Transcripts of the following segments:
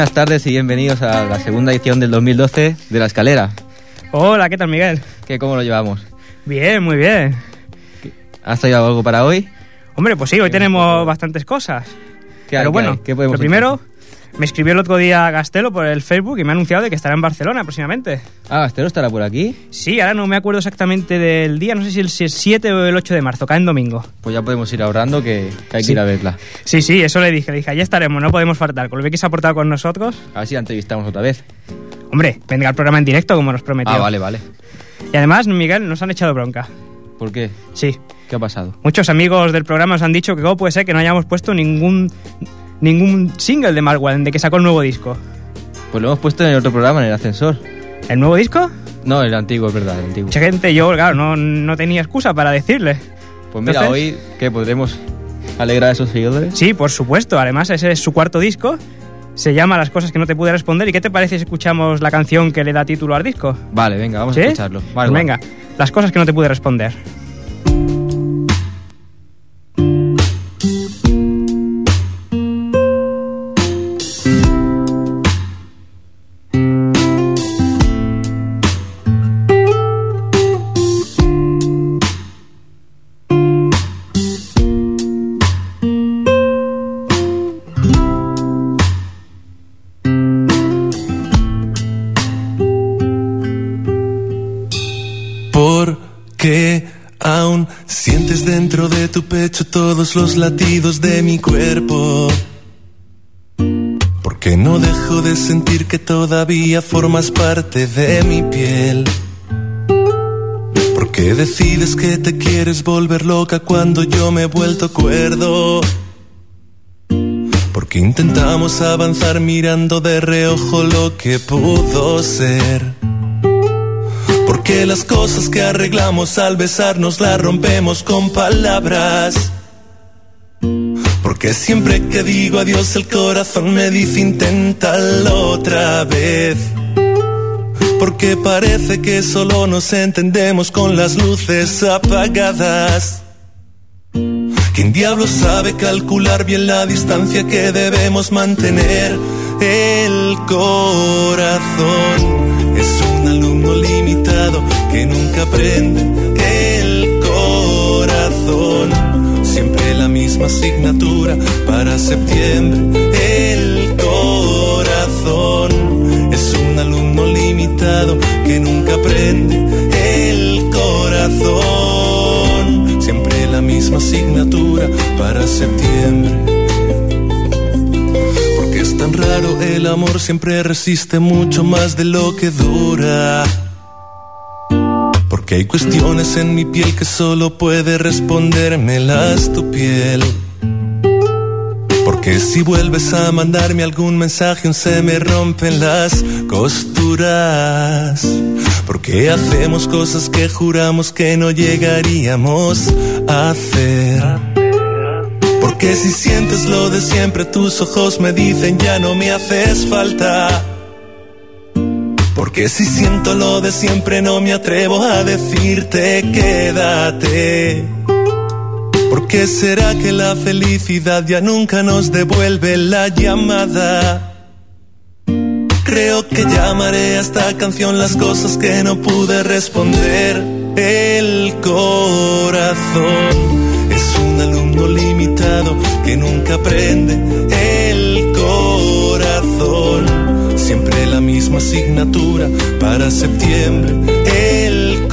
Buenas tardes y bienvenidos a la segunda edición del 2012 de La Escalera. Hola, ¿qué tal, Miguel? ¿Cómo lo llevamos? Bien, muy bien. ¿Has traído algo para hoy? Hombre, pues sí, hoy tenemos bastantes cosas. Pero bueno, ¿Qué podemos lo primero, me escribió el otro día Gastelo por el Facebook y me ha anunciado de que estará en Barcelona próximamente. Ah, ¿Gastelo estará por aquí? Sí, ahora no me acuerdo exactamente del día, no sé si el 7 o el 8 de marzo, cae en domingo. Pues ya podemos ir ahorrando que hay que ir a verla. Sí, eso le dije, allá estaremos, no podemos faltar. Con lo que se ha portado con nosotros. A ver si la entrevistamos otra vez. Hombre, vendrá al programa en directo como nos prometió. Ah, vale. Y además, Miguel, nos han echado bronca. ¿Por qué? Sí. ¿Qué ha pasado? Muchos amigos del programa nos han dicho que cómo puede ser que no hayamos puesto ningún single de Mark Wallen, de que sacó el nuevo disco. Pues lo hemos puesto en el otro programa, en el ascensor. ¿El nuevo disco? No, el antiguo, es verdad, el antiguo. Mucha gente, yo, claro, no tenía excusa para decirle. Pues mira, Entonces, hoy, ¿qué? ¿Podremos alegrar a esos seguidores? Sí, por supuesto. Además, ese es su cuarto disco. Se llama Las cosas que no te pude responder. ¿Y qué te parece si escuchamos la canción que le da título al disco? Vale, venga, vamos a escucharlo. Vale, pues venga, Las cosas que no te pude responder. Que aún sientes dentro de tu pecho todos los latidos de mi cuerpo. Porque no dejo de sentir que todavía formas parte de mi piel. Porque decides que te quieres volver loca cuando yo me he vuelto cuerdo. Porque intentamos avanzar mirando de reojo lo que pudo ser. Porque las cosas que arreglamos al besarnos las rompemos con palabras. Porque siempre que digo adiós el corazón me dice inténtalo otra vez. Porque parece que solo nos entendemos con las luces apagadas. ¿Quién diablos sabe calcular bien la distancia que debemos mantener? El corazón es un alumno limitado que nunca aprende. El corazón, siempre la misma asignatura para septiembre. El corazón es un alumno limitado que nunca aprende. El corazón, siempre la misma asignatura para septiembre. Es tan raro, el amor siempre resiste mucho más de lo que dura. Porque hay cuestiones en mi piel que solo puede respondérmelas tu piel. Porque si vuelves a mandarme algún mensaje aún se me rompen las costuras. Porque hacemos cosas que juramos que no llegaríamos a hacer. Porque si sientes lo de siempre, tus ojos me dicen ya no me haces falta. Porque si siento lo de siempre, no me atrevo a decirte quédate. Porque será que la felicidad ya nunca nos devuelve la llamada. Creo que llamaré a esta canción las cosas que no pude responder. El corazón es un alumno limitado que nunca aprende. El corazón, siempre la misma asignatura para septiembre. El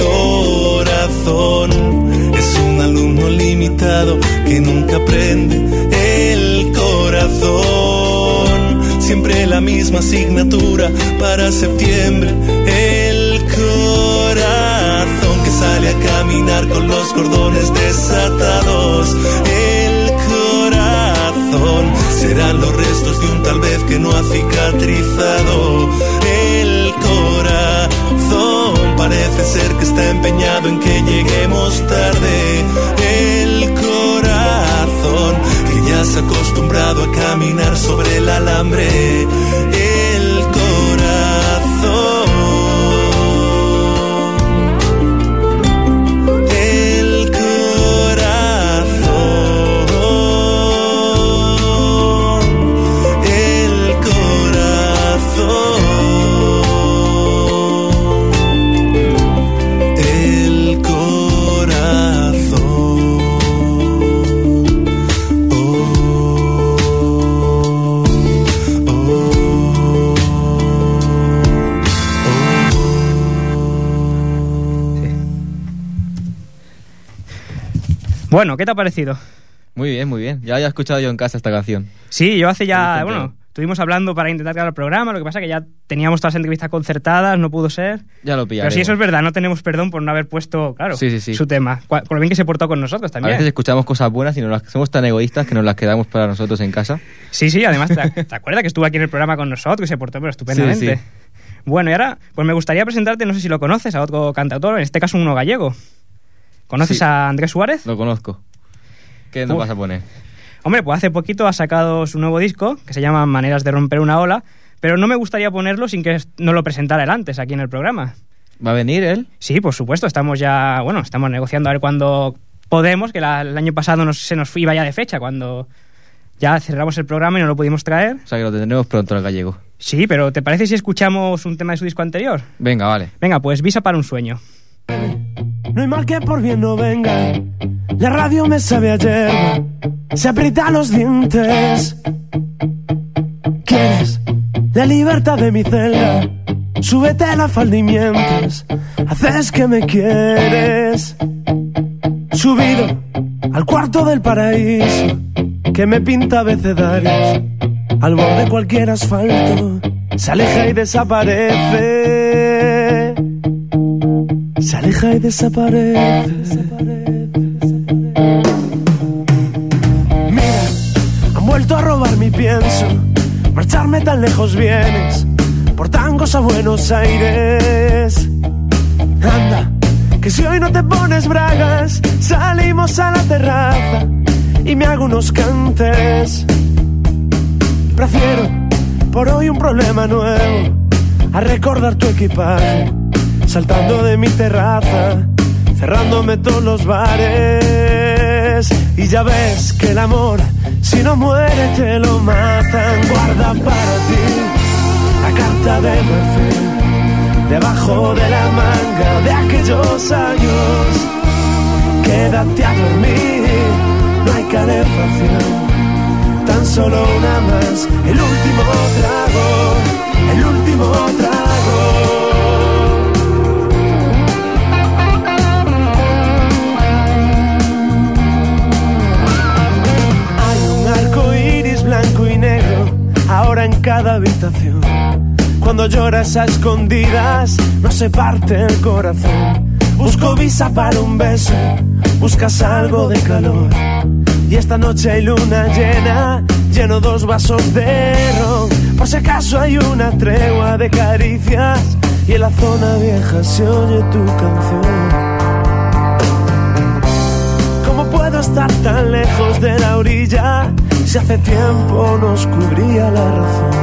corazón es un alumno limitado que nunca aprende. El corazón, siempre la misma asignatura para septiembre. El corazón que sale a caminar con los cordones desatados. El corazón serán los restos de un tal vez que no ha cicatrizado. El corazón parece ser que está empeñado en que lleguemos tarde. El corazón que ya se ha acostumbrado a caminar sobre el alambre. El corazón, Bueno, ¿qué te ha parecido? Muy bien, muy bien. Ya había escuchado yo en casa esta canción. Sí, yo hace ya... Bueno, estuvimos hablando para intentar crear el programa, lo que pasa es que ya teníamos todas las entrevistas concertadas, no pudo ser. Ya lo pillaré. Pero sí, eso es verdad, no tenemos perdón por no haber puesto, claro, sí. su tema. Con lo bien que se portó con nosotros también. A veces escuchamos cosas buenas y somos tan egoístas que nos las quedamos para nosotros en casa. Sí, además, ¿te acuerdas que estuvo aquí en el programa con nosotros y se portó pero estupendamente? Sí. Bueno, y ahora, pues me gustaría presentarte, no sé si lo conoces, a otro cantautor, en este caso uno gallego. ¿Conoces a Andrés Suárez? Lo conozco. ¿Qué nos vas a poner? Hombre, pues hace poquito ha sacado su nuevo disco, que se llama Maneras de romper una ola, pero no me gustaría ponerlo sin que no lo presentara él antes aquí en el programa. ¿Va a venir él? Sí, por supuesto, estamos negociando a ver cuándo podemos, que el año pasado se nos iba ya de fecha, cuando ya cerramos el programa y no lo pudimos traer. O sea que lo tendremos pronto al gallego. Sí, pero ¿te parece si escuchamos un tema de su disco anterior? Venga, vale. Venga, pues Visa para un sueño. No hay mal que por bien no venga. La radio me sabe a hierba. Se aprieta los dientes. ¿Quieres la libertad de mi celda? Súbete la falda y mientes. Haces que me quieres. Subido al cuarto del paraíso, que me pinta abecedarios. Al borde cualquier asfalto se aleja y desaparece. Se aleja y desaparece. Mira, han vuelto a robar mi pienso. Marcharme tan lejos vienes, por tangos a Buenos Aires. Anda, que si hoy no te pones bragas, salimos a la terraza y me hago unos cantes. Prefiero por hoy un problema nuevo a recordar tu equipaje, saltando de mi terraza, cerrándome todos los bares. Y ya ves que el amor, si no muere te lo matan. Guarda para ti la carta de marfil debajo de la manga de aquellos años. Quédate a dormir, no hay calefacción, tan solo una más. El último trago, el último trago. Blanco y negro, ahora en cada habitación. Cuando lloras a escondidas, no se parte el corazón. Busco visa para un beso, buscas algo de calor. Y esta noche hay luna llena, lleno 2 vasos de ron. Por si acaso hay una tregua de caricias y en la zona vieja se oye tu canción. ¿Cómo puedo estar tan lejos de la orilla si hace tiempo nos cubría la razón?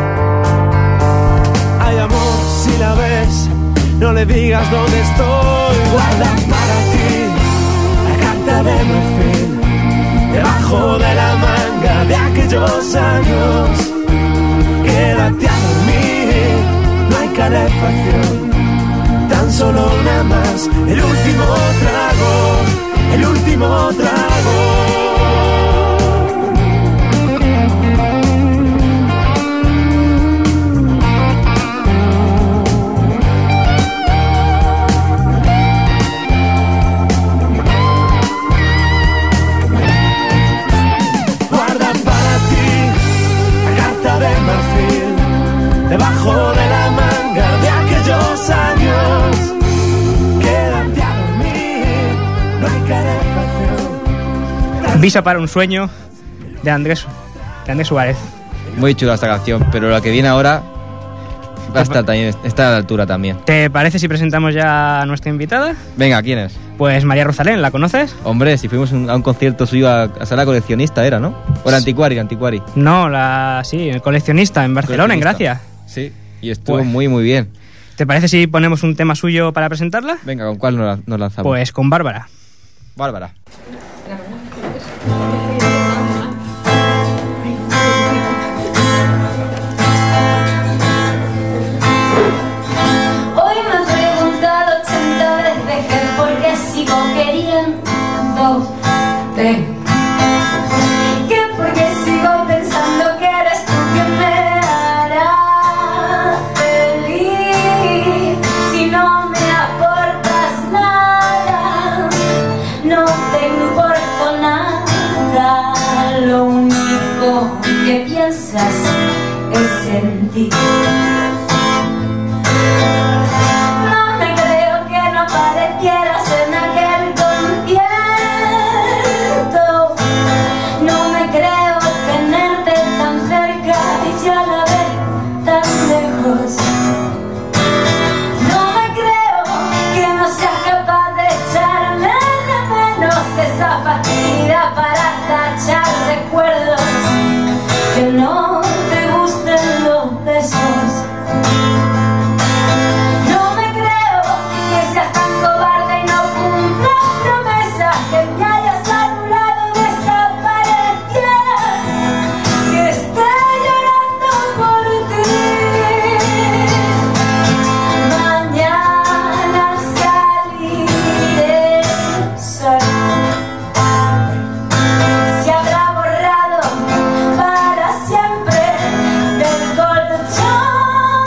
Ay, amor, si la ves, no le digas dónde estoy. Guarda para ti la carta de marfil debajo de la manga de aquellos años. Quédate a dormir, no hay calefacción, tan solo una más. El último trago, el último trago. Debajo de la manga de aquellos años, quédate a dormir, no hay calefacción. Visa para un sueño de Andrés Suárez. Muy chula esta canción, pero la que viene ahora va a estar también, está a la altura también. ¿Te parece si presentamos ya a nuestra invitada? Venga, ¿quién es? Pues María Rosalén, ¿la conoces? Hombre, si fuimos a un concierto suyo a Sala Coleccionista era, ¿no? ¿O era Antiquari? No, sí, el coleccionista en Barcelona, en Gracia. Sí, y estuvo muy, muy bien. ¿Te parece si ponemos un tema suyo para presentarla? Venga, ¿con cuál nos lanzamos? Pues con Bárbara. Bárbara. Hoy me he preguntado 80 veces que por qué sigo queriéndote. Que por qué sigo pensando que eres tú quien me hará feliz. Si no me aportas nada, no te importo nada. ti. No me creo que no parecieras en aquel concierto. No me creo tenerte tan cerca y a la vez tan lejos. No me creo que no seas capaz de echarme de menos esa facilidad para tachar recuerdos, que no te gusten los besos. No me creo que seas tan cobarde y no cumplas promesas, que me hayas anulado, desaparecieras, que esté llorando por ti. Mañana al salir el sol se habrá borrado para siempre del colchón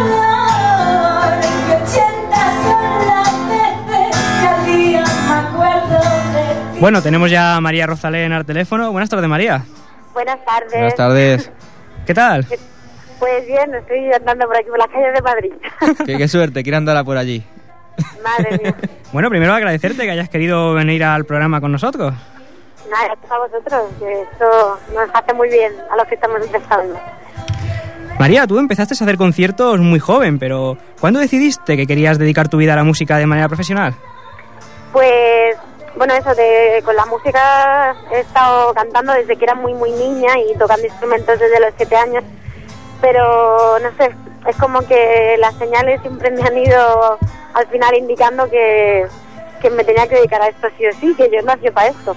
color, que 80 son las veces que al día me acuerdo de ti. Bueno, tenemos ya a María Rosalén al teléfono. Buenas tardes, María. Buenas tardes. Buenas tardes. ¿Qué tal? Pues bien, estoy andando por aquí, por las calles de Madrid. Qué suerte, quiero andar por allí. Madre mía. Bueno, primero agradecerte que hayas querido venir al programa con nosotros. Nada, gracias a vosotros, que esto nos hace muy bien a los que estamos empezando. María, tú empezaste a hacer conciertos muy joven, pero ¿cuándo decidiste que querías dedicar tu vida a la música de manera profesional? Pues, bueno, eso con la música he estado cantando desde que era muy niña y tocando instrumentos desde los 7 años, pero no sé, es como que las señales siempre me han ido al final indicando que me tenía que dedicar a esto sí o sí, que yo nací para esto.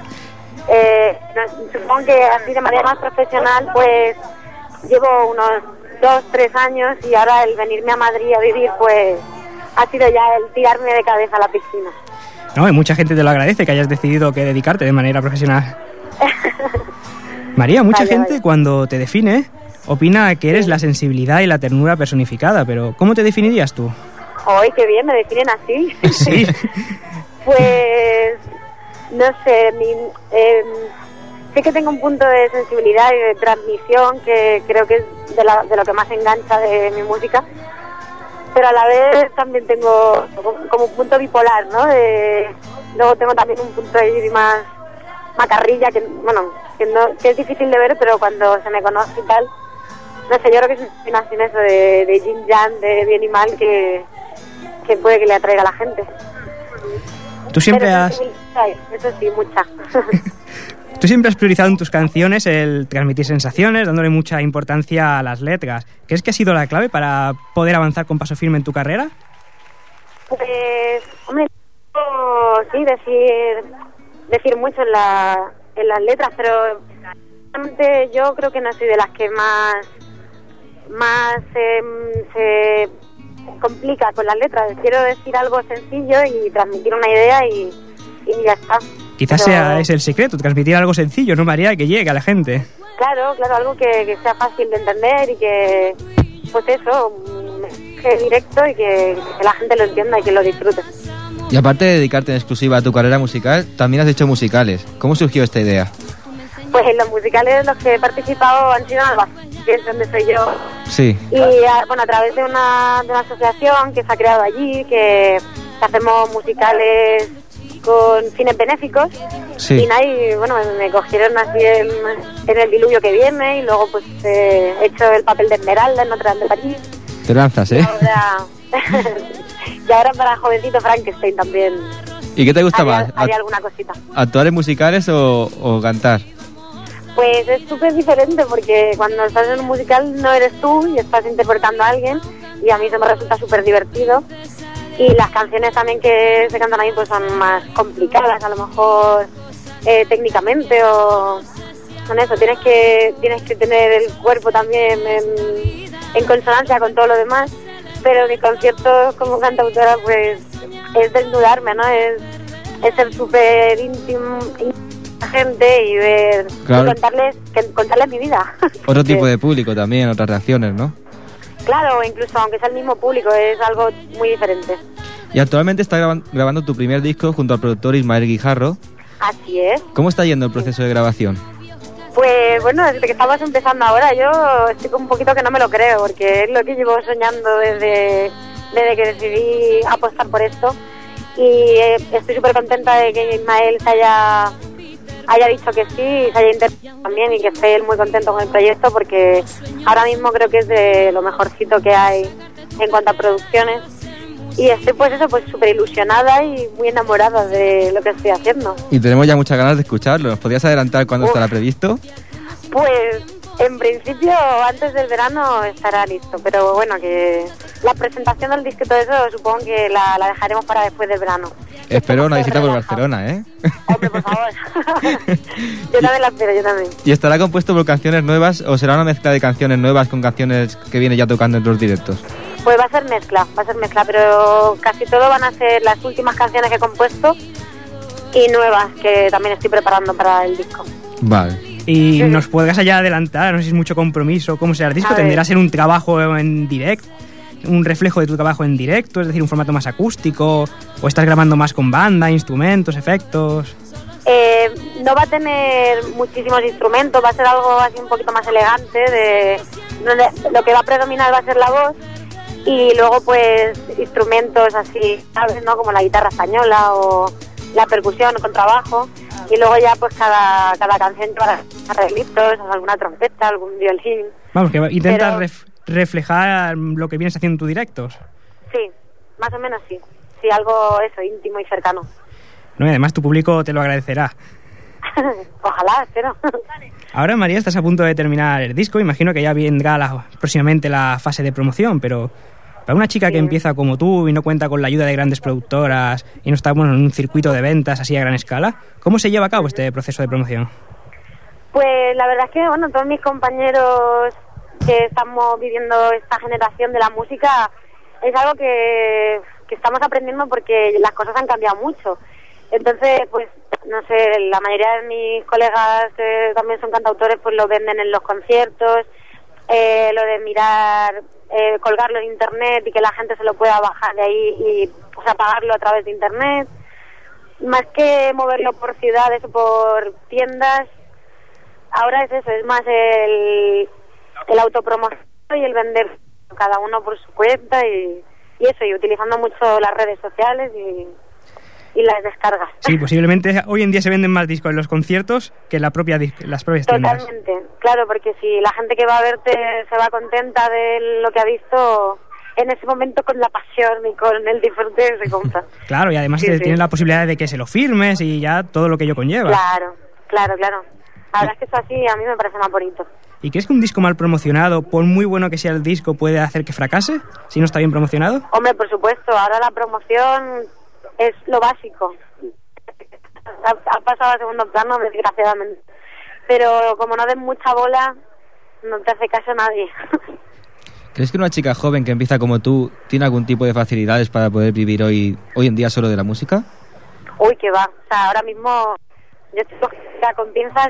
Supongo que así de manera más profesional pues llevo unos 2-3 años y ahora el venirme a Madrid a vivir pues ha sido ya el tirarme de cabeza a la piscina. No, y mucha gente te lo agradece que hayas decidido que dedicarte de manera profesional. María, mucha gente cuando te define opina que eres la sensibilidad y la ternura personificada, pero ¿cómo te definirías tú? ¡Ay, qué bien! Me definen así. Sí. Pues no sé, sí que tengo un punto de sensibilidad y de transmisión que creo que es de lo que más engancha de mi música, pero a la vez también tengo como un punto bipolar, ¿no? Luego tengo también un punto ahí más macarrilla, que es difícil de ver, pero cuando se me conoce y tal, no sé, yo creo que es una combinación eso de yin yang, de bien y mal, que puede que le atraiga a la gente. Tú siempre Pero has... Eso sí, mucha. Tú siempre has priorizado en tus canciones el transmitir sensaciones, dándole mucha importancia a las letras. ¿Crees que ha sido la clave para poder avanzar con paso firme en tu carrera? Pues, hombre, sí, decir mucho en las letras, pero realmente yo creo que no soy de las que más se complica con las letras. Quiero decir algo sencillo y transmitir una idea y ya está. Quizás ese el secreto, transmitir algo sencillo, ¿no, María? Que llegue a la gente. Claro, algo que sea fácil de entender y que, pues eso, que directo y que la gente lo entienda y que lo disfrute. Y aparte de dedicarte en exclusiva a tu carrera musical, también has hecho musicales. ¿Cómo surgió esta idea? Pues en los musicales en los que he participado han sido en Albacete, que es donde soy yo. Sí. Y bueno, a través de una asociación que se ha creado allí, que hacemos musicales con fines benéficos. Sí. Y nada, y bueno, me cogieron así en el diluvio que viene, y luego pues he hecho el papel de Esmeralda en Notre Dame de París. Te lanzas, ¿eh? Y ahora para Jovencito Frankenstein también. ¿Y qué te gusta más? Haría alguna cosita. ¿Actuar en musicales o cantar? Pues es súper diferente, porque cuando estás en un musical no eres tú y estás interpretando a alguien, y a mí eso me resulta súper divertido. Y las canciones también que se cantan ahí pues son más complicadas, a lo mejor técnicamente, o con eso tienes que tener el cuerpo también en consonancia con todo lo demás. Pero mi concierto como cantautora pues es desnudarme, ¿no? Es ser súper íntimo gente y ver, claro, y contarles mi vida. Otro tipo de público también, otras reacciones, ¿no? Claro, incluso aunque sea el mismo público, es algo muy diferente. Y actualmente estás grabando tu primer disco junto al productor Ismael Guijarro. Así es. ¿Cómo está yendo el proceso de grabación? Pues bueno, desde que estamos empezando ahora yo estoy un poquito que no me lo creo, porque es lo que llevo soñando desde que decidí apostar por esto, y estoy súper contenta de que Ismael se haya dicho que sí y se haya interesado también, y que esté él muy contento con el proyecto, porque ahora mismo creo que es de lo mejorcito que hay en cuanto a producciones, y estoy pues súper ilusionada y muy enamorada de lo que estoy haciendo. Y tenemos ya muchas ganas de escucharlo. ¿Nos podrías adelantar cuándo estará previsto? Pues en principio antes del verano estará listo, pero bueno, que la presentación del disco y todo eso supongo que la dejaremos para después del verano. Espero una visita por Barcelona, ¿eh? Hombre, por favor. Yo también la espero, yo también. ¿Y estará compuesto por canciones nuevas o será una mezcla de canciones nuevas con canciones que viene ya tocando en los directos? Pues va a ser mezcla, pero casi todo van a ser las últimas canciones que he compuesto y nuevas que también estoy preparando para el disco. Vale. Y nos podrás ya adelantar, no sé si es mucho compromiso, cómo será el disco, tendrá a ser un trabajo en directo, un reflejo de tu trabajo en directo, es decir, un formato más acústico, o estás grabando más con banda, instrumentos, efectos. No va a tener muchísimos instrumentos, va a ser algo así un poquito más elegante, lo que va a predominar va a ser la voz, y luego pues instrumentos así, ¿sabes?, ¿no?, como la guitarra española o la percusión con trabajo, y luego ya pues cada canción llevará arreglitos, alguna trompeta, algún violín. Vamos, que intentas reflejar lo que vienes haciendo en tus directos. Sí, más o menos sí. Sí, algo eso, íntimo y cercano. No, y además tu público te lo agradecerá. Ojalá, espero. Ahora, María, estás a punto de terminar el disco. Imagino que ya vendrá próximamente la fase de promoción, pero para una chica que empieza como tú y no cuenta con la ayuda de grandes productoras y no está en un circuito de ventas así a gran escala, ¿cómo se lleva a cabo este proceso de promoción? Pues la verdad es que, bueno, todos mis compañeros que estamos viviendo esta generación de la música, es algo que estamos aprendiendo porque las cosas han cambiado mucho. Entonces, pues, no sé, la mayoría de mis colegas que también son cantautores, pues lo venden en los conciertos, lo de mirar, colgarlo en internet y que la gente se lo pueda bajar de ahí y, o sea, pagarlo a través de internet. Más que moverlo por ciudades o por tiendas, ahora es eso, es más el autopromoción y el vender cada uno por su cuenta y eso, y utilizando mucho las redes sociales y las descargas. Sí, posiblemente hoy en día se venden más discos en los conciertos que en las propias tiendas. Totalmente, claro, porque si la gente que va a verte se va contenta de lo que ha visto, en ese momento con la pasión y con el disfrute se compra. Claro, y además tienes la posibilidad de que se lo firmes y ya todo lo que ello conlleva. Claro. La verdad es que eso así a mí me parece más bonito. ¿Y crees que un disco mal promocionado, por muy bueno que sea el disco, puede hacer que fracase si no está bien promocionado? Hombre, por supuesto, ahora la promoción es lo básico. Ha pasado a segundo plano, desgraciadamente. Pero como no den mucha bola, no te hace caso nadie. ¿Crees que una chica joven que empieza como tú tiene algún tipo de facilidades para poder vivir hoy en día solo de la música? Uy, que va. O sea, ahora mismo yo estoy con pinzas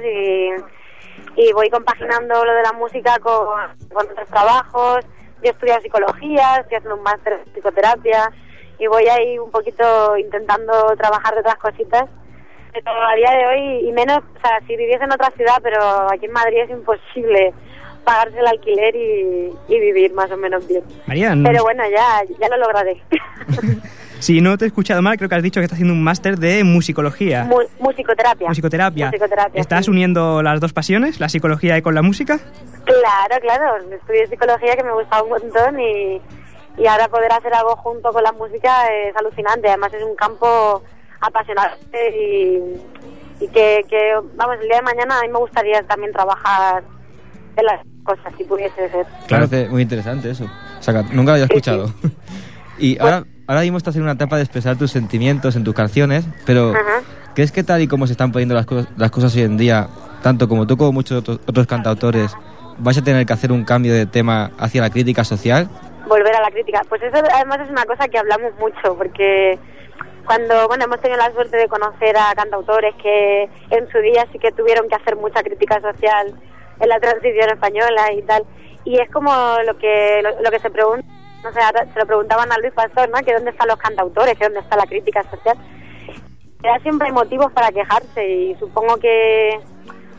y voy compaginando lo de la música con otros trabajos. Yo he estudiado psicología, estoy haciendo un máster en psicoterapia y voy ahí un poquito intentando trabajar de otras cositas. Pero a día de hoy, y menos, o sea, si viviese en otra ciudad, pero aquí en Madrid es imposible pagarse el alquiler y vivir más o menos bien. María, pero bueno, ya lo lograré. Si no te he escuchado mal, creo que has dicho que estás haciendo un máster de musicología. Musicoterapia. ¿Estás uniendo las dos pasiones, la psicología y con la música? Claro. Estudié psicología, que me gustaba un montón, y ahora poder hacer algo junto con la música es alucinante. Además es un campo apasionante y que vamos, el día de mañana a mí me gustaría también trabajar en las cosas, si pudiese ser. Claro, muy interesante eso. O sea, nunca lo había escuchado. Sí. Y ahora mismo estás en una etapa de expresar tus sentimientos en tus canciones, pero ¿crees que tal y como se están poniendo las cosas hoy en día, tanto como tú como muchos otros cantautores, vais a tener que hacer un cambio de tema hacia la crítica social? Volver a la crítica. Pues eso además es una cosa que hablamos mucho, porque cuando hemos tenido la suerte de conocer a cantautores que en su día sí que tuvieron que hacer mucha crítica social en la transición española y tal, y es como lo que se pregunta, no sé, se lo preguntaban a Luis Pastor, ¿no?, que dónde están los cantautores, que dónde está la crítica social. Ya siempre hay motivos para quejarse, y supongo que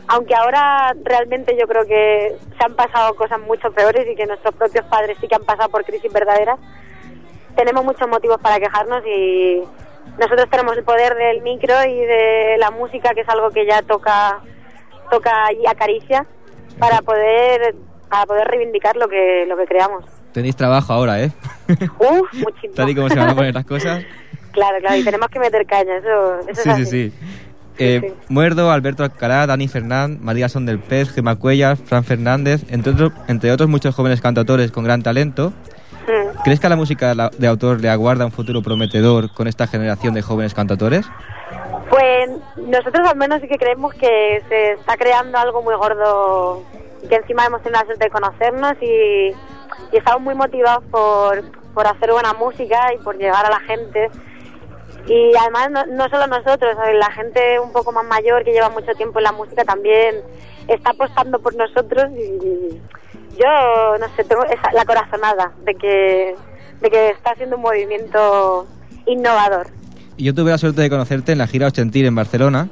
aunque ahora realmente yo creo que se han pasado cosas mucho peores y que nuestros propios padres sí que han pasado por crisis verdaderas, tenemos muchos motivos para quejarnos y nosotros tenemos el poder del micro y de la música, que es algo que ya toca y acaricia, para poder reivindicar lo que creamos. Tenéis trabajo ahora, ¿eh? Muchísimo. Tal y como se van a poner las cosas. Claro, y tenemos que meter caña, eso sí, es así. Sí. Muerdo, Alberto Alcalá, Dani Fernández, María Son del Pez, Gemma Cuellar, Fran Fernández, entre otros muchos jóvenes cantautores con gran talento. ¿Crees que a la música de autor le aguarda un futuro prometedor con esta generación de jóvenes cantautores? Pues nosotros al menos sí que creemos que se está creando algo muy gordo, que encima hemos tenido la suerte de conocernos y estamos muy motivados por hacer buena música y por llegar a la gente. Y además no solo nosotros, la gente un poco más mayor que lleva mucho tiempo en la música también está apostando por nosotros y yo, no sé, tengo la corazonada de que está siendo un movimiento innovador. Yo tuve la suerte de conocerte en la gira Ochentil en Barcelona.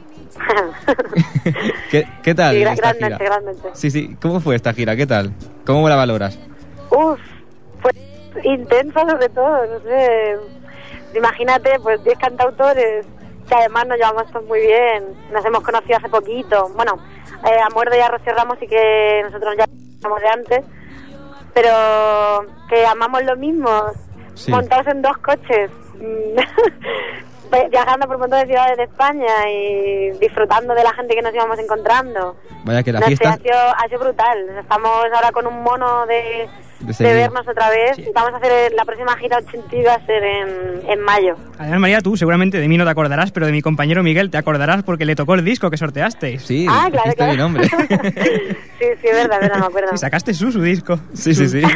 ¿Qué tal? Sí, esta gira? Grandemente. Sí, ¿cómo fue esta gira? ¿Qué tal? ¿Cómo la valoras? Pues intensa sobre todo, no sé. Imagínate, pues 10 cantautores, que además nos llevamos todos muy bien, nos hemos conocido hace poquito. Bueno, a Muerdo y a Rocío Ramos sí que nosotros ya somos de antes, pero que amamos lo mismo, sí. Montados en 2 coches, viajando por un montón de ciudades de España y disfrutando de la gente que nos íbamos encontrando. Vaya que la fiesta... ha sido brutal. Estamos ahora con un mono de vernos otra vez. Sí. Vamos a hacer la próxima gira 80, va a ser en mayo. Además, María, tú seguramente de mí no te acordarás, pero de mi compañero Miguel te acordarás porque le tocó el disco que sorteasteis. Sí, claro. Mi nombre. sí, es verdad, me acuerdo. Sí, sacaste su disco. Sí.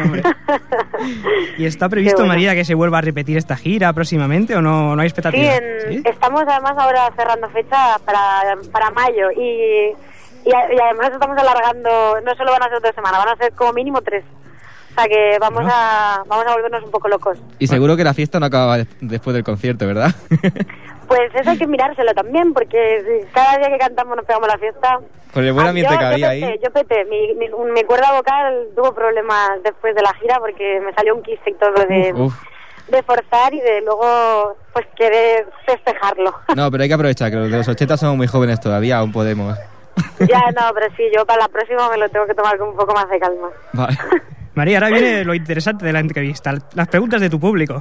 ¿Y está previsto, bueno, María, que se vuelva a repetir esta gira próximamente o no hay expectativas? Sí, estamos además ahora cerrando fecha para mayo y además estamos alargando, no solo van a ser 2 semanas, van a ser como mínimo 3. O sea que vamos a volvernos un poco locos. Y seguro que la fiesta no acaba después del concierto, ¿verdad? Pues eso hay que mirárselo también, porque cada día que cantamos nos pegamos la fiesta. Con el buen ambiente que había ahí. Yo peté. Mi cuerda vocal tuvo problemas después de la gira porque me salió un quiste y todo de forzar y de luego pues querer festejarlo. No, pero hay que aprovechar, que los de los 80 somos muy jóvenes todavía, aún podemos. Ya, no, pero sí, yo para la próxima me lo tengo que tomar con un poco más de calma. Vale. María, ahora viene lo interesante de la entrevista, las preguntas de tu público.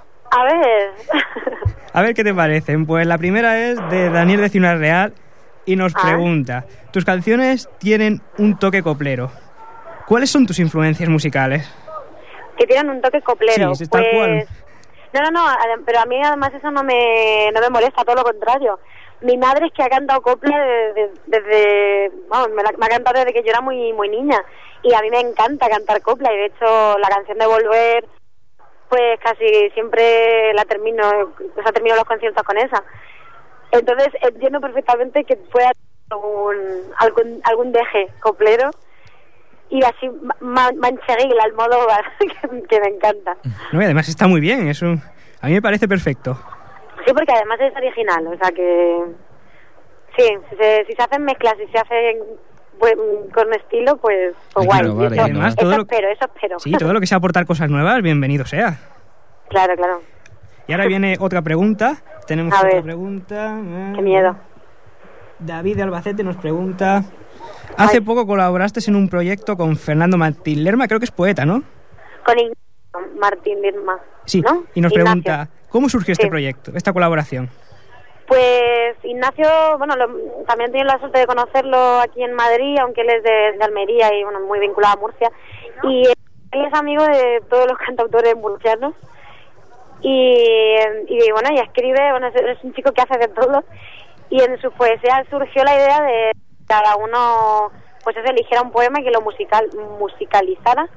A ver qué te parecen. Pues la primera es de Daniel de Ciudad Real y nos pregunta: tus canciones tienen un toque coplero. ¿Cuáles son tus influencias musicales? Que tienen un toque coplero. Sí, tal cual. No, pero a mí además eso no me molesta, todo lo contrario. Mi madre es que ha cantado copla desde me ha cantado desde que yo era muy muy niña y a mí me encanta cantar copla y de hecho la canción de Volver pues casi siempre termino los conciertos con esa. Entonces entiendo perfectamente que pueda algún deje coplero y así mancheguil al modo que me encanta. No, y además está muy bien, a mí me parece perfecto. Sí, porque además es original, o sea que sí, si se hacen mezclas y se hacen con estilo, pues guay. Vale, eso, además, eso espero. Sí, todo lo que sea aportar cosas nuevas, bienvenido sea. Claro. Y ahora viene otra pregunta. Tenemos otra pregunta. Qué miedo. David de Albacete nos pregunta: hace poco colaboraste en un proyecto con Fernando Martín Lerma, creo que es poeta, ¿no? Con Ignacio Martín Lerma. Sí, ¿no? Y nos pregunta: ¿cómo surgió este proyecto, esta colaboración? Pues Ignacio, también tengo la suerte de conocerlo aquí en Madrid, aunque él es de Almería y muy vinculado a Murcia. Y él es amigo de todos los cantautores murcianos. Y escribe, es un chico que hace de todo. Y en su poesía surgió la idea de cada uno, pues eligiera un poema y que lo musicalizara.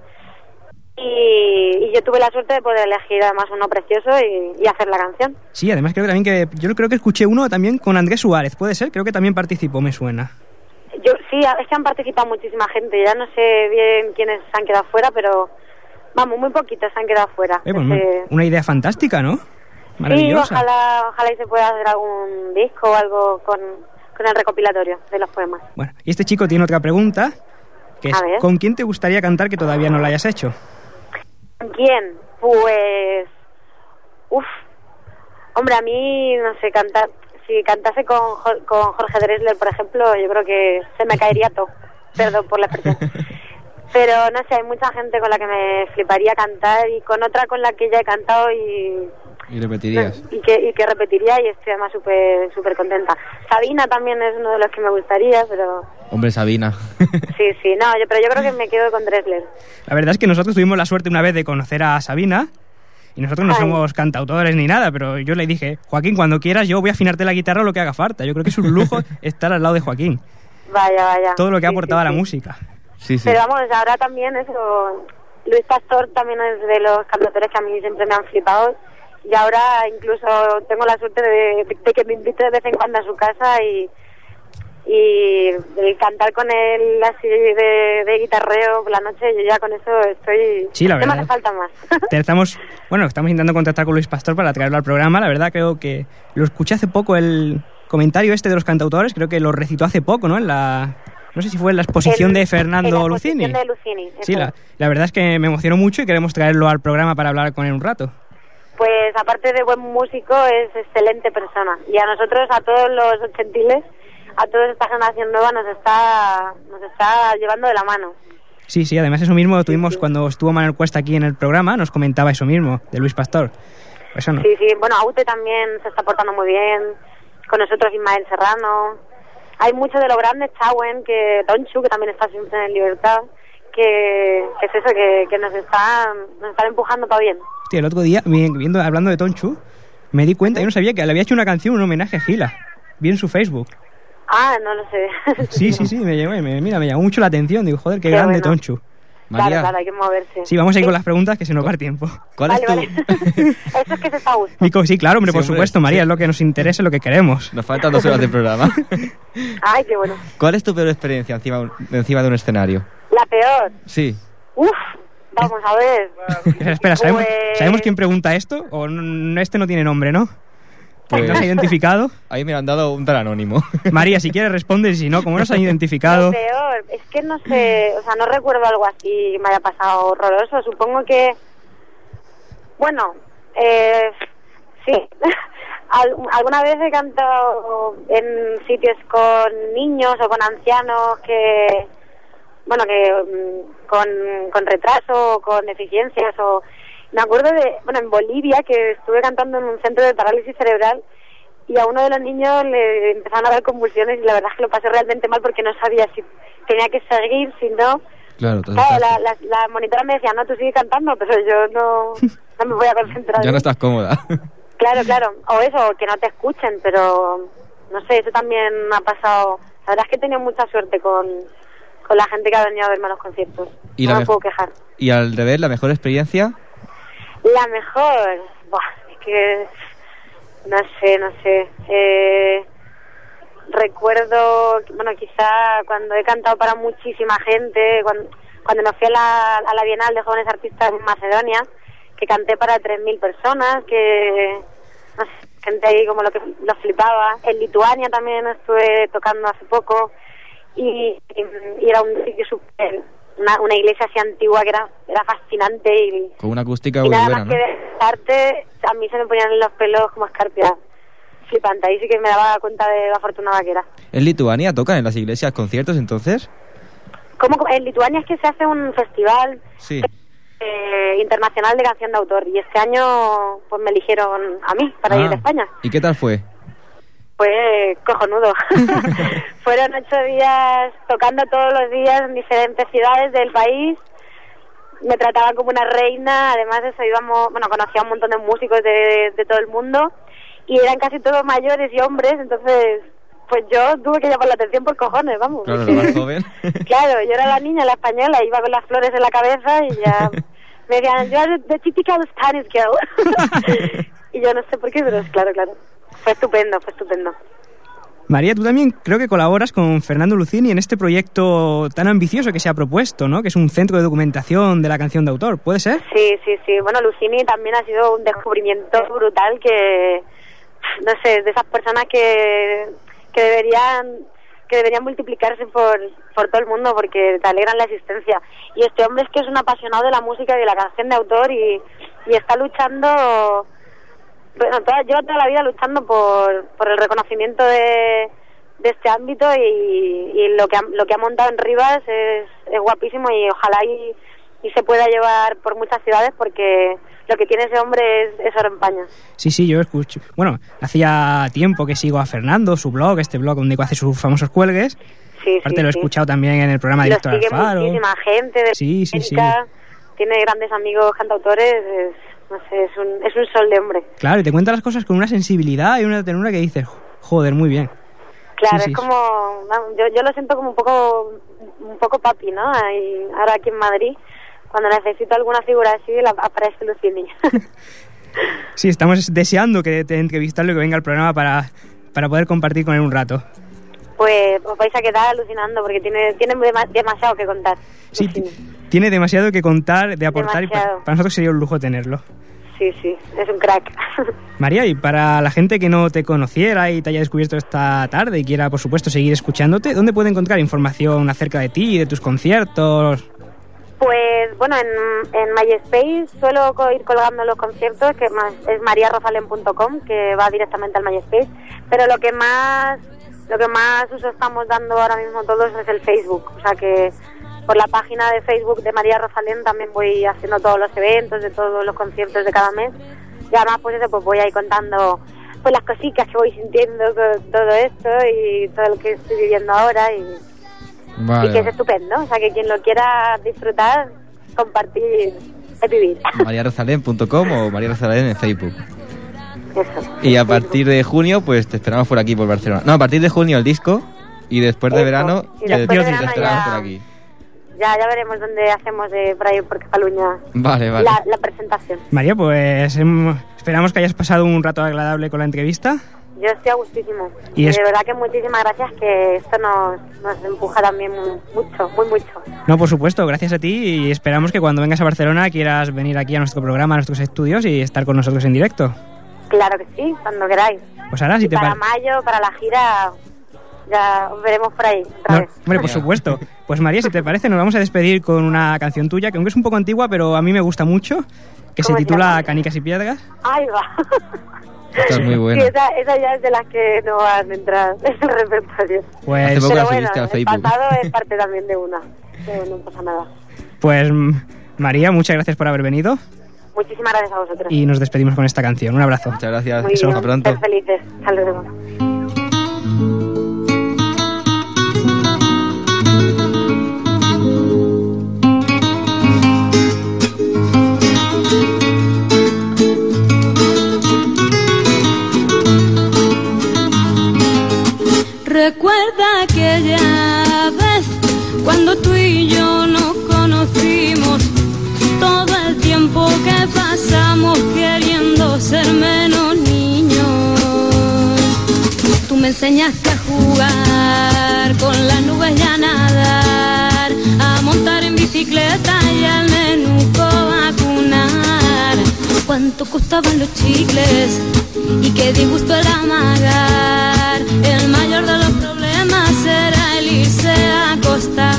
Y yo tuve la suerte de poder elegir además uno precioso y hacer la canción. Sí, además creo que escuché uno también con Andrés Suárez, ¿puede ser? Creo que también participó, me suena. Sí, es que han participado muchísima gente, ya no sé bien quiénes se han quedado fuera, pero muy poquitos se han quedado fuera. Pues una idea fantástica, ¿no? Maravillosa. Sí, ojalá y se pueda hacer algún disco o algo con con el recopilatorio de los poemas. Bueno, y este chico tiene otra pregunta, que es, A ver. ¿con quién te gustaría cantar que todavía no lo hayas hecho? ¿Quién? Pues... Hombre, a mí, no sé, cantar... Si cantase con Jorge Drexler, por ejemplo, yo creo que se me caería todo. Perdón por la expresión. Pero, no sé, hay mucha gente con la que me fliparía cantar y con otra con la que ya he cantado Y repetirías. y que repetiría y estoy además súper contenta. Sabina también es uno de los que me gustaría, pero... Hombre, Sabina. Sí, no, pero yo creo que me quedo con Drexler. La verdad es que nosotros tuvimos la suerte una vez de conocer a Sabina, y nosotros no somos cantautores ni nada, pero yo le dije, Joaquín, cuando quieras yo voy a afinarte la guitarra lo que haga falta. Yo creo que es un lujo estar al lado de Joaquín. Vaya. Todo lo que ha aportado a la música. Sí. Pero vamos, ahora también eso... Luis Pastor también es de los cantautores que a mí siempre me han flipado. Y ahora incluso tengo la suerte de que me invite de vez en cuando a su casa y el cantar con él así de guitarreo por la noche, yo ya con eso estoy... Sí, la verdad. No me hace falta más. Estamos intentando contactar con Luis Pastor para traerlo al programa. La verdad creo que lo escuché hace poco, el comentario este de los cantautores, creo que lo recitó hace poco, ¿no? No sé si fue en la exposición de Fernando Lucini. En la exposición de Lucini. Sí, la verdad es que me emocionó mucho y queremos traerlo al programa para hablar con él un rato. Pues aparte de buen músico, es excelente persona. Y a nosotros, a todos los ochentiles, a toda esta generación nueva, nos está llevando de la mano. Sí, además eso mismo tuvimos cuando estuvo Manuel Cuesta aquí en el programa, nos comentaba eso mismo, de Luis Pastor. Eso no. Sí, bueno, Aute también se está portando muy bien, con nosotros Ismael Serrano. Hay muchos de los grandes, Chauen, Tonchu, que también está siempre en Libertad, que es eso, que nos están empujando para bien. Hostia, el otro día, hablando de Tonchu, me di cuenta, yo no sabía que le había hecho una canción, un homenaje a Gila. Vi en su Facebook. Ah, no lo sé. Sí, me llamó mucho la atención. Digo, joder, qué grande, bueno. Tonchu. María. Claro, hay que moverse. Sí, vamos a ir con las preguntas que se nos va el tiempo. ¿Cuál es tu...? Eso es que se está gustando. Sí, claro, hombre, Sí, por supuesto, María, es lo que nos interesa, es lo que queremos. Nos faltan 2 horas de programa. Ay, qué bueno. ¿Cuál es tu peor experiencia encima de un escenario? La peor. Sí. Vamos a ver. Espera, ¿sabemos quién pregunta esto? O este no tiene nombre, ¿no? Pues, ¿No se ha identificado? Ahí me han dado un tal anónimo. María, si quieres responde, si no, como no se han identificado... Lo peor, es que no sé, o sea, no recuerdo algo así me haya pasado horroroso. Supongo que, bueno, sí, alguna vez he cantado en sitios con niños o con ancianos que con retraso o con deficiencias o... Me acuerdo en Bolivia, que estuve cantando en un centro de parálisis cerebral y a uno de los niños le empezaron a dar convulsiones y la verdad es que lo pasé realmente mal porque no sabía si tenía que seguir, si no... Claro, la monitora me decía, no, tú sigues cantando, pero yo no me voy a concentrar. Ya no estás cómoda. Claro, o eso, que no te escuchen, pero no sé, eso también me ha pasado. La verdad es que he tenido mucha suerte con la gente que ha venido a verme a los conciertos. ¿Y no me puedo quejar. ¿Y al deber, la mejor experiencia? La mejor, es que no sé. Recuerdo, quizá cuando he cantado para muchísima gente, cuando me fui a la Bienal de Jóvenes Artistas en Macedonia, que canté para 3.000 personas, que no sé, gente ahí como lo flipaba. En Lituania también estuve tocando hace poco y era un sitio súper... Una iglesia así antigua que era fascinante y con una acústica muy buena, buena, ¿no? Que arte, a mí se me ponían los pelos como escarpias. Flipante, ahí sí que me daba cuenta de lo afortunada que era. ¿En Lituania tocan en las iglesias conciertos entonces? Como en Lituania es que se hace un festival internacional de canción de autor y este año pues me eligieron a mí para ir de España. ¿Y qué tal fue? Fue cojonudo. Fueron 8 días tocando todos los días en diferentes ciudades del país. Me trataban como una reina. Además de eso conocía a un montón de músicos de todo el mundo y eran casi todos mayores y hombres, entonces pues yo tuve que llamar la atención por cojones, vamos. Claro, lo más joven. Claro, yo era la niña, la española, iba con las flores en la cabeza y ya me decían, you're the typical Spanish girl. Y yo no sé por qué, pero claro. Fue estupendo. María, tú también creo que colaboras con Fernando Lucini en este proyecto tan ambicioso que se ha propuesto, ¿no? Que es un centro de documentación de la canción de autor, ¿puede ser? Sí. Bueno, Lucini también ha sido un descubrimiento brutal que, no sé, de esas personas que que deberían multiplicarse por todo el mundo porque te alegran la existencia. Y este hombre es que es un apasionado de la música y de la canción de autor y está luchando, bueno, lleva toda la vida luchando por el reconocimiento de este ámbito y lo que ha montado en Rivas es guapísimo y ojalá y se pueda llevar por muchas ciudades porque lo que tiene ese hombre es oro en paño. Sí, yo escucho. Bueno, hacía tiempo que sigo a Fernando, su blog, este blog donde hace sus famosos cuelgues. Sí, aparte lo he escuchado también en el programa de Víctor Alfaro. Lo sigue muchísima gente de América, tiene grandes amigos cantautores, es un sol de hombre. Claro, y te cuenta las cosas con una sensibilidad y una ternura que dices, joder, muy bien. Claro, es como, yo lo siento como un poco papi, ¿no? Y ahora aquí en Madrid, cuando necesito alguna figura así, aparece Lucini. Sí, estamos deseando que te entrevistarlo y que venga al programa para poder compartir con él un rato. Pues os vais a quedar alucinando porque tiene demasiado que contar. Sí, tiene demasiado que contar, de aportar demasiado. Y para nosotros sería un lujo tenerlo. Sí, es un crack. María, y para la gente que no te conociera y te haya descubierto esta tarde y quiera, por supuesto, seguir escuchándote, ¿dónde puede encontrar información acerca de ti y de tus conciertos? Pues, bueno, en MySpace suelo ir colgando los conciertos, que es mariarrosalén.com, que va directamente al MySpace, pero lo que más uso estamos dando ahora mismo todos es el Facebook, o sea que por la página de Facebook de María Rosalén también voy haciendo todos los eventos de todos los conciertos de cada mes y además pues voy ahí contando pues las cositas que voy sintiendo con todo esto y todo lo que estoy viviendo ahora y que es estupendo, o sea que quien lo quiera disfrutar, compartir, es vivir. mariarrosalén.com o María Rosalén en Facebook. Eso. Y a partir de junio pues te esperamos por aquí, por Barcelona. No, a partir de junio el disco y después de verano te esperamos por aquí. Ya veremos dónde hacemos por ahí por Cataluña. Vale. La presentación. María, pues esperamos que hayas pasado un rato agradable con la entrevista. Yo estoy a gustísimo. Y de verdad que muchísimas gracias, que esto nos empuja también mucho, muy mucho. No, por supuesto, gracias a ti y esperamos que cuando vengas a Barcelona quieras venir aquí a nuestro programa, a nuestros estudios y estar con nosotros en directo. Claro que sí, cuando queráis. Pues ahora, si te para mayo, para la gira, ya os veremos por ahí otra vez. Hombre, por supuesto. Pues María, si te parece, nos vamos a despedir con una canción tuya, que aunque es un poco antigua, pero a mí me gusta mucho, que se titula Canicas y Piedras. Ahí va. Esta es muy buena. Sí, esa ya es de las que no van a entrar en el repertorio. Pues, hace poco pero la subiste al Facebook. El pasado es parte también de una, pero no pasa nada. Pues María, muchas gracias por haber venido. Muchísimas gracias a vosotros. Y nos despedimos con esta canción. Un abrazo. Muchas gracias. Muy bien, hasta pronto. ser felices. Hasta luego. Recuerda aquella vez cuando tú y yo nos conocimos, todo el tiempo que pasamos queriendo ser menos niños. Tú me enseñaste a jugar con las nubes y a nadar, a montar en bicicleta y al nenuco vacunar. Cuánto costaban los chicles y qué disgusto el amagar. El mayor de los problemas era el irse a acostar.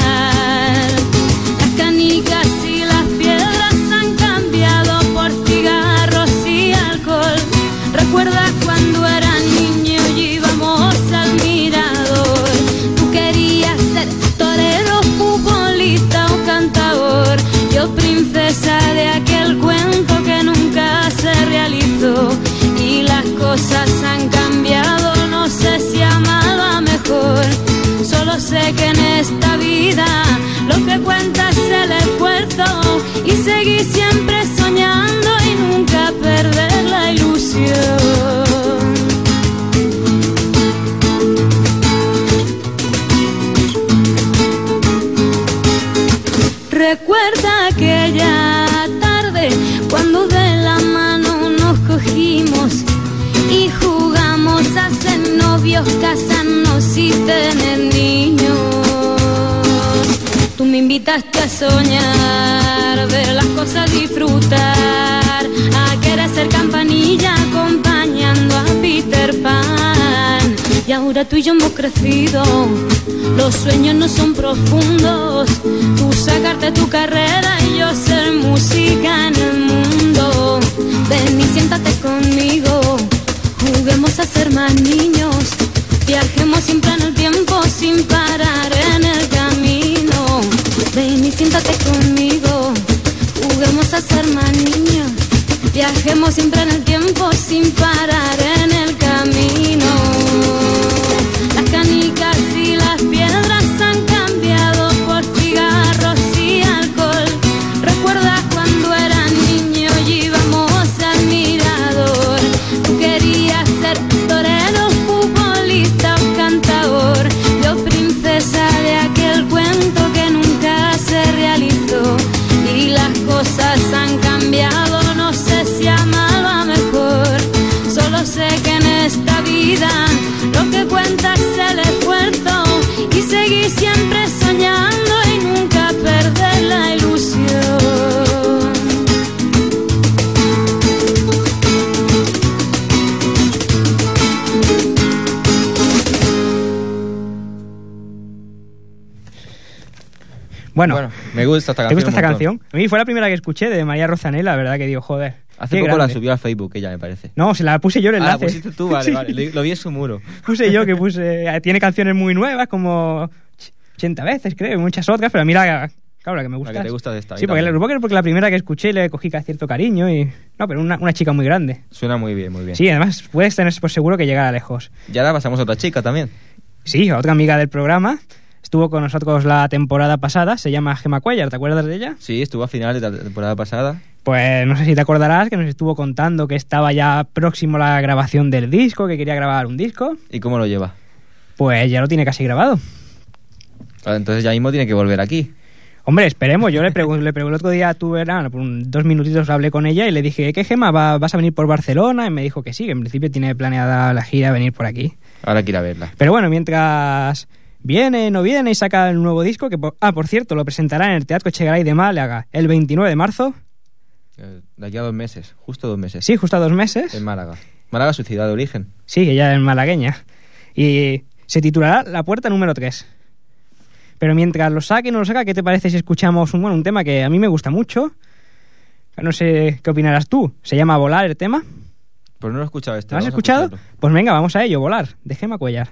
Las canicas y las piedras han cambiado por cigarros y alcohol. ¿Recuerdas cuando era niño y íbamos al mirador? Tú querías ser torero, futbolista o cantador. Yo princesa de aquel cuento que nunca se realizó. Y las cosas han cambiado, no sé si a mal o a mejor. Solo sé que en esta vida lo que cuenta es el esfuerzo y seguir siempre soñando y nunca perder la ilusión. Recuerda aquella tarde cuando de la mano nos cogimos y jugamos a ser novios, casarnos y tener niños. Tú me invitaste a soñar, ver las cosas, disfrutar, a querer ser campanilla acompañando a Peter Pan. Y ahora madura, tú y yo hemos crecido. Los sueños no son profundos. Tú sacarte tu carrera y yo ser música en el mundo. Ven y siéntate conmigo, juguemos a ser más niños. Viajemos siempre en el tiempo sin parar en el camino. Ven y siéntate conmigo, juguemos a ser más niños. Viajemos siempre en el tiempo sin parar en el camino. Las canicas y las piedras han cambiado por cigarros y alcohol. ¿Recuerdas cuando eras niño y íbamos al mirador? Tú querías ser torero, futbolista o cantador. Yo princesa de aquel cuento que nunca se realizó. Y las cosas han cambiado, no sé si a mal o a mejor. Solo sé que en esta vida lo que cuenta es el esfuerzo y seguir siempre soñando y nunca perder la ilusión. Bueno, me gusta esta canción. ¿Te gusta esta canción? A mí fue la primera que escuché de María Rosanela, la verdad que digo, joder. Hace poco la subió a Facebook ella, me parece. No, se la puse yo el enlace. Ah, la pusiste tú, vale, Sí. vale. Lo vi en su muro. Puse yo tiene canciones muy nuevas, como 80 veces, creo, y muchas otras, pero a mí la que me gusta. La que te gusta de esta. Sí, porque la primera que escuché le cogí cierto cariño y... No, pero una chica muy grande. Suena muy bien, muy bien. Sí, además puedes tener por seguro que llegará lejos. Y ahora pasamos a otra chica también. Sí, otra amiga del programa. Estuvo con nosotros la temporada pasada, se llama Gemma Cuellar, ¿te acuerdas de ella? Sí, estuvo a finales de la temporada pasada. Pues no sé si te acordarás que nos estuvo contando que estaba ya próximo a la grabación del disco, que quería grabar un disco. ¿Y cómo lo lleva? Pues ya lo tiene casi grabado. Entonces ya mismo tiene que volver aquí. Hombre, esperemos. Yo le pregunté el otro día, por 2 minutitos hablé con ella y le dije, ¿qué, Gemma? ¿Vas a venir por Barcelona? Y me dijo que sí, que en principio tiene planeada la gira venir por aquí. Ahora quiero verla. Pero bueno, mientras viene, no viene y saca el nuevo disco, que por cierto, lo presentará en el Teatro Echegaray de Málaga el 29 de marzo. De aquí a 2 meses, justo 2 meses. Sí, justo a 2 meses. En Málaga. Málaga, su ciudad de origen. Sí, ella es malagueña. Y se titulará La Puerta número 3. Pero mientras lo saque, no lo saca, ¿qué te parece si escuchamos un tema que a mí me gusta mucho? No sé qué opinarás tú. Se llama Volar el tema. Pues no lo he escuchado este. ¿Lo has escuchado? Pues venga, vamos a ello, Volar, de Gemma Cuellar.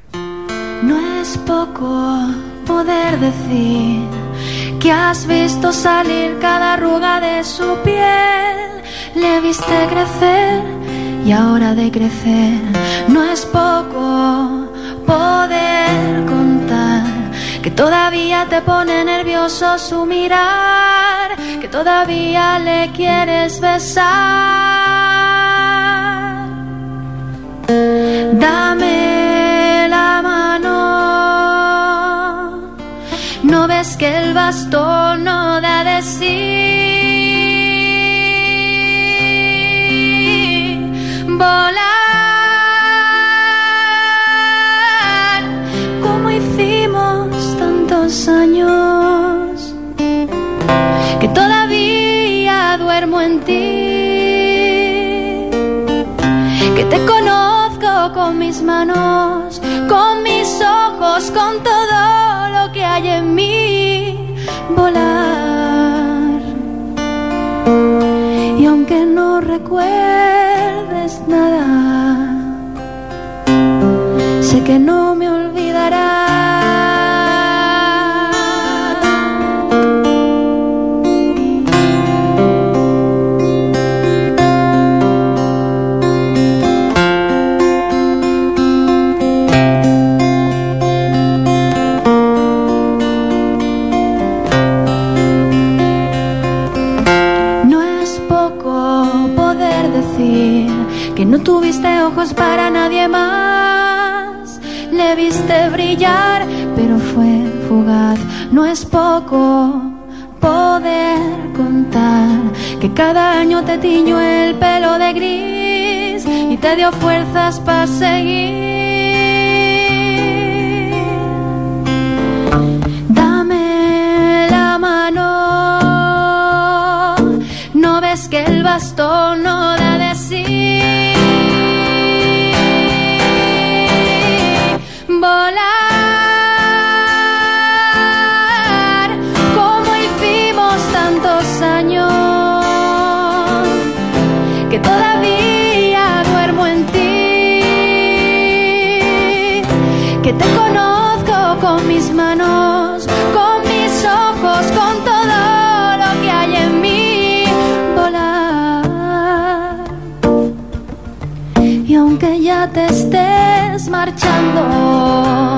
No es poco poder decir que has visto salir cada arruga de su piel, le viste crecer y ahora de crecer. No es poco poder contar que todavía te pone nervioso su mirar, que todavía le quieres besar. Dame la mano. ¿No ves que el bastón no da de sí? Volar, como hicimos tantos años, que todavía duermo en ti, que te conozco con mis manos, con mis ojos, con todo lo que hay en mí. Volar, y aunque no recuerdes nada, sé que no me olvidarás. Que no tuviste ojos para nadie más, le viste brillar, pero fue fugaz. No es poco poder contar que cada año te tiñó el pelo de gris y te dio fuerzas para seguir. Dame la mano, ¿no ves que el bastón no da de sí? volar, como hicimos tantos años, que todavía duermo en ti, que te conozco con mis manos, con mis ojos, con todo lo que hay en mí. Volar, y aunque ya te estés marchando,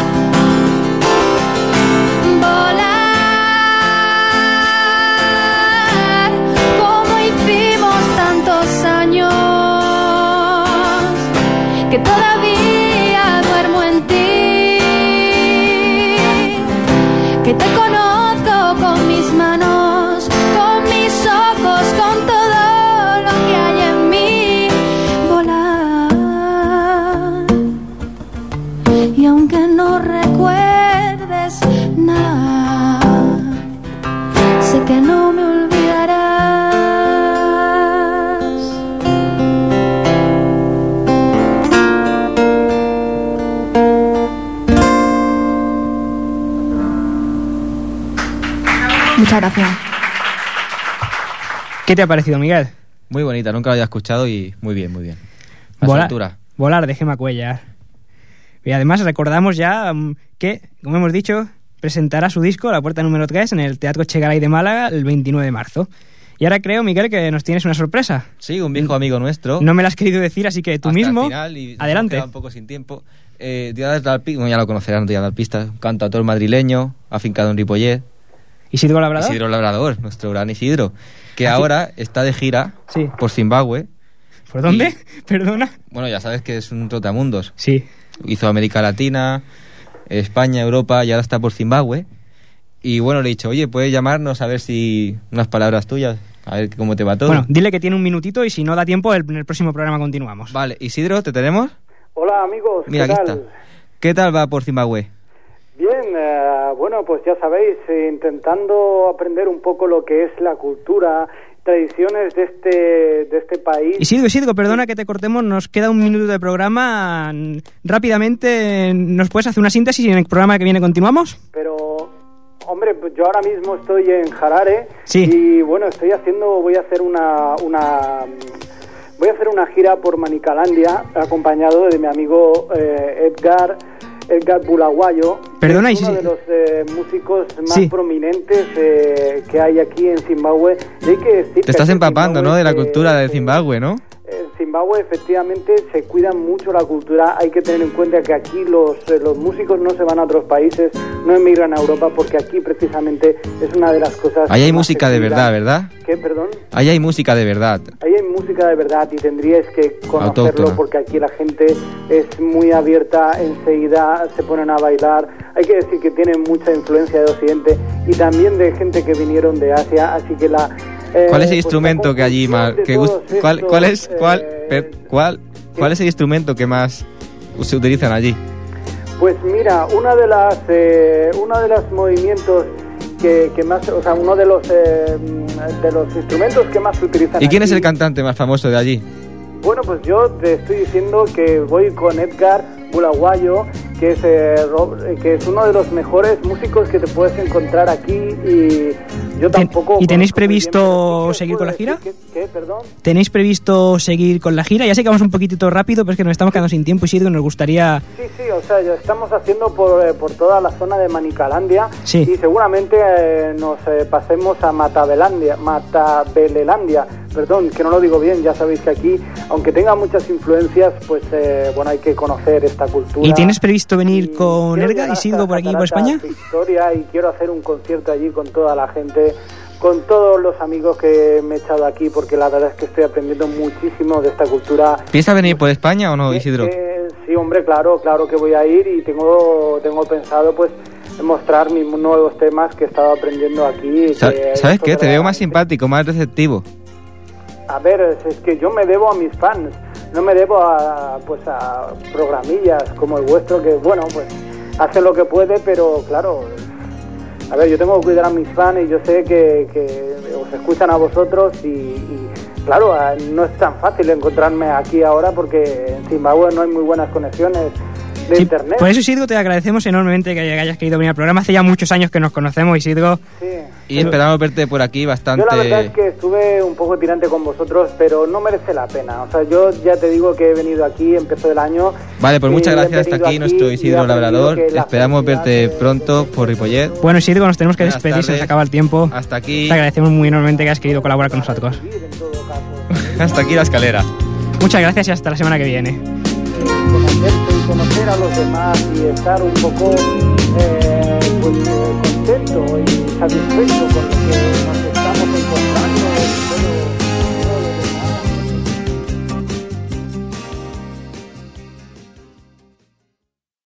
volar, como hicimos tantos años, que todavía duermo en ti, que te conozco con mis manos, con mis ojos, con todo lo que hay en mí. Volar, y aunque no recuerdes nada, sé que no me olvidarás. Muchas gracias. ¿Qué te ha parecido, Miguel? Muy bonita, nunca la había escuchado y muy bien, muy bien. A su altura. Volar de Gemma Cuellar. Y además recordamos ya que, como hemos dicho, presentará su disco, La Puerta número 3, en el Teatro Che Garay de Málaga el 29 de marzo. Y ahora creo, Miguel, que nos tienes una sorpresa. Sí, un viejo amigo nuestro. No me la has querido decir, así que tú hasta mismo, el final, y adelante. Queda un poco sin tiempo. Díaz del Alpista, bueno, ya lo conocerán, Díaz del Alpista, un cantautor madrileño, afincado en Ripollet. ¿Isidro Labrador? Isidro Labrador, nuestro gran Isidro, que ahora está de gira por Zimbabue. ¿Por dónde? Perdona. Bueno, ya sabes que es un trotamundos. Sí. Hizo América Latina, España, Europa y ahora está por Zimbabue. Y bueno, le he dicho, oye, puedes llamarnos a ver si unas palabras tuyas, a ver cómo te va todo. Bueno, dile que tiene un minutito y si no da tiempo, en el próximo programa continuamos. Vale, Isidro, ¿te tenemos? Hola amigos, mira, ¿qué aquí tal? está. ¿Qué tal va por Zimbabue? Bien, bueno, pues ya sabéis, intentando aprender un poco lo que es la cultura, tradiciones de este país. Isidro, perdona que te cortemos, nos queda un minuto de programa. Rápidamente, ¿nos puedes hacer una síntesis y en el programa que viene continuamos? Pero, hombre, pues yo ahora mismo estoy en Harare. Sí. Y bueno, voy a hacer una gira por Manicalandia, acompañado de mi amigo Edgar Bulawayo. Perdona, es uno de los músicos más prominentes que hay aquí en Zimbabue. Y hay que decir te estás empapando, Zimbabue, ¿no?, de la cultura de Zimbabue, ¿no? En Zimbabue efectivamente se cuida mucho la cultura. Hay que tener en cuenta que aquí los músicos no se van a otros países, no emigran a Europa, porque aquí precisamente es una de las cosas. Ahí hay música de verdad, ¿verdad? ¿Qué, perdón? Ahí hay música de verdad. Ahí hay música de verdad y tendríais que conocerlo, autóctona, porque aquí la gente es muy abierta, enseguida se ponen a bailar. Hay que decir que tienen mucha influencia de Occidente y también de gente que vinieron de Asia, así que ¿cuál es el instrumento que allí más ¿Cuál es el instrumento que más se utilizan allí? Pues mira, uno de los movimientos que más, o sea, uno de los instrumentos que más se utilizan. ¿Y quién aquí, es el cantante más famoso de allí? Bueno, pues yo te estoy diciendo que voy con Edgar Bulawayo, que es uno de los mejores músicos que te puedes encontrar aquí, y yo tampoco... ¿Y tenéis previsto seguir con la gira? ¿Qué? Perdón. ¿Tenéis previsto seguir con la gira? Ya sé que vamos un poquitito rápido, pero es que nos estamos quedando sin tiempo, Isidro, nos gustaría... Sí, o sea, ya estamos haciendo por toda la zona de Manicalandia, sí, y seguramente nos pasemos a Matabelelandia, perdón, que no lo digo bien. Ya sabéis que aquí, aunque tenga muchas influencias, pues bueno, hay que conocer esta cultura. ¿Y tienes previsto venir con Edgar y Isidro por aquí, por España? Victoria, y quiero hacer un concierto allí con toda la gente, con todos los amigos que me he echado aquí, porque la verdad es que estoy aprendiendo muchísimo de esta cultura. ¿Piensas venir por España o no, Isidro? Sí, hombre, claro que voy a ir, y tengo pensado pues mostrar mis nuevos temas que he estado aprendiando aquí. ¿Sabes qué? Te veo más simpático, más receptivo. A ver, es que yo me debo a mis fans, no me debo a programillas como el vuestro, que bueno, pues hacen lo que puede, pero claro, a ver, yo tengo que cuidar a mis fans, y yo sé que os escuchan a vosotros, y claro, no es tan fácil encontrarme aquí ahora, porque en Zimbabue no hay muy buenas conexiones, de internet. Por eso, Isidro, te agradecemos enormemente que hayas querido venir al programa. Hace ya muchos años que nos conocemos, Isidro. Sí. Y esperamos verte por aquí bastante. Yo la verdad es que estuve un poco tirante con vosotros, pero no merece la pena. O sea, yo ya te digo que he venido aquí, empezó el año. Vale, pues muchas gracias. Hasta aquí aquí nuestro Isidro Labrador. Esperamos verte pronto por Ripollet. Bueno, Isidro, nos tenemos que Buenas despedir, se nos tardes. acaba el tiempo. Hasta aquí. Te agradecemos muy enormemente que hayas querido colaborar con nosotros. Hasta aquí la escalera. Muchas gracias y hasta la semana que viene. Conocerte y conocer a los demás y estar un poco contento y satisfecho con lo que